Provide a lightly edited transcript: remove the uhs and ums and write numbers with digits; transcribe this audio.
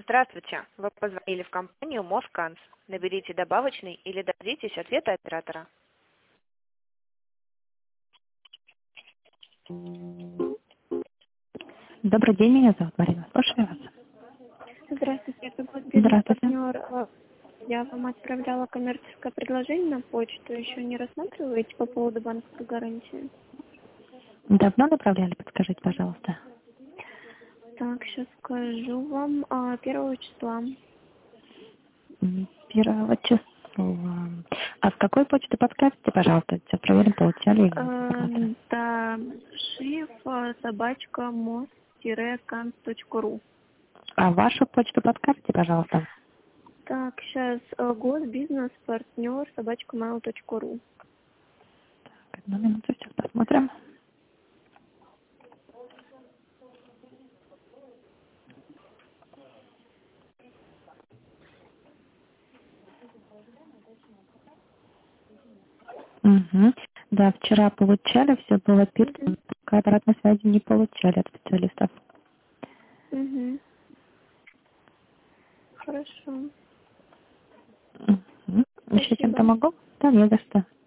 Здравствуйте. Вы позвонили в компанию Москанс. Наберите добавочный или дождитесь ответа оператора. Добрый день, меня зовут Марина. Слушаю вас. Здравствуйте, это будет Здравствуйте. бизнес-партнер. Я вам отправляла коммерческое предложение на почту. Еще не рассматриваете по поводу банковской гарантии? Давно направляли, подскажите, пожалуйста. Так, сейчас скажу вам. 1 числа. 1 числа. А с какой почты подскажете, пожалуйста? Сейчас проверим, получали или нет. Да, шиф собачка mos-kans.ru. А вашу почту подскажете, пожалуйста? Так, сейчас госбизнес-партнер собачка mail.ru. Одну минуту, сейчас посмотрим. Угу. Да, вчера получали, все было передано, пока обратной связи не получали от специалистов. Угу. Хорошо. Угу. Еще Спасибо. чем-то могу? Да, не за что.